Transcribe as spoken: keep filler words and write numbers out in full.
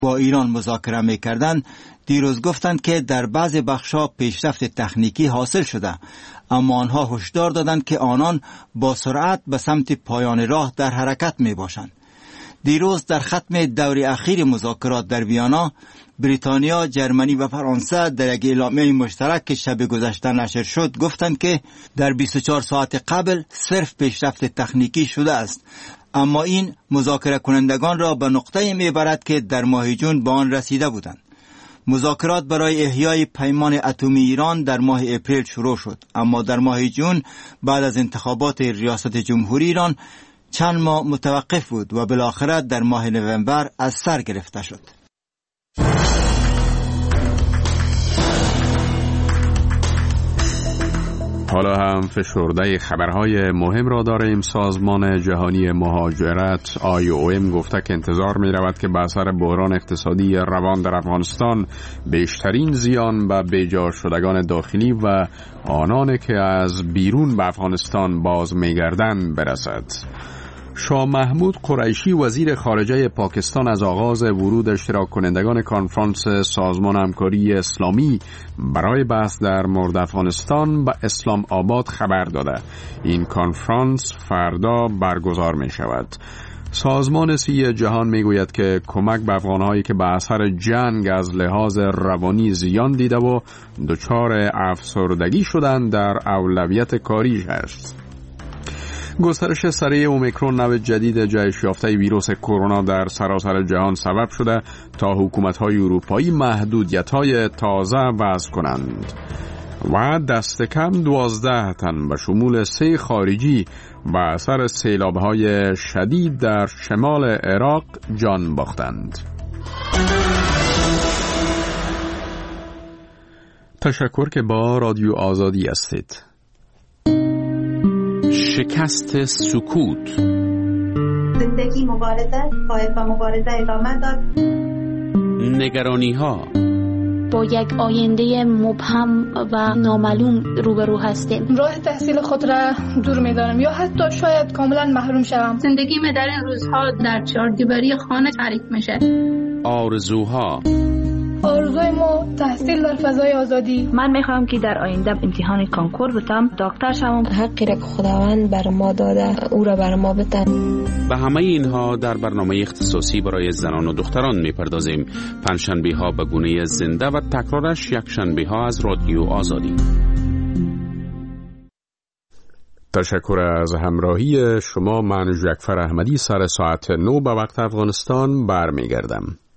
با ایران مذاکره می‌کردند، دیروز گفتند که در بعض بخش‌ها پیشرفت تکنیکی حاصل شده، اما آنها هشدار دادند که آنان با سرعت به سمت پایان راه در حرکت میباشند. دیروز در ختم دور اخیر مذاکرات در ویانا، بریتانیا، جرمنی و فرانسه در یک اعلامیه مشترک که شب گذشته نشر شد گفتند که در بیست و چهار ساعت قبل صرف پیشرفت تکنیکی شده است، اما این مذاکره کنندگان را به نقطه‌ای میبرد که در ماه جون به آن رسیده بودند. مذاکرات برای احیای پیمان اتمی ایران در ماه اپریل شروع شد، اما در ماه جون بعد از انتخابات ریاست جمهوری ایران چند ماه متوقف بود و بالاخره در ماه نوامبر از سر گرفته شد. حالا هم فشرده خبرهای مهم را داریم. سازمان جهانی مهاجرت آی او ام گفته که انتظار می رود که به اثر بحران اقتصادی روان در افغانستان بیشترین زیان به بیجا شدگان داخلی و آنان که از بیرون به افغانستان باز می گردند برسد. شاه محمود قریشی وزیر خارجه پاکستان از آغاز ورود اشتراک کنندگان کنفرانس سازمان همکاری اسلامی برای بحث در مورد افغانستان به اسلام آباد خبر داده. این کنفرانس فردا برگزار می شود. سازمان صحی جهان می گوید که کمک به افغانهایی که به اثر جنگ از لحاظ روانی زیان دیده و دچار افسردگی شدند در اولویت کاریش است. گسترش سریع اومیکرون نوع جدید جهش یافته ویروس کرونا در سراسر جهان سبب شده تا حکومت‌های اروپایی محدودیت‌های تازه وضع کنند و دست کم دوازده تن به شمول سه خارجی به اثر سیلاب‌های شدید در شمال عراق جان باختند. تشکر که با رادیو آزادی هستید. شکست سکوت. زندگی مبارزه، باید با مبارزه ادامه داد. نگرانی ها. با یک آینده مبهم و نامعلوم روبرو هستیم. راه تحصیل خود را دور می‌دارم یا حتی شاید کاملا محروم شوم. زندگی در این روزها در چهاردیواری خانه تعریف میشه. آرزوها. آرزوی ما تحصیل در فضای آزادی. من میخوام که در آینده امتحان کانکور بتم، دکتر شوم. حقی را که خداوند بر ما داده او را بر ما بده. به همه اینها در برنامه اختصاصی برای زنان و دختران میپردازیم. پنجشنبه ها به گونه زنده و تکرارش یک شنبه ها از رادیو آزادی. تشکر از همراهی شما. من جعفر احمدی سر ساعت نو به وقت افغانستان برمیگردم.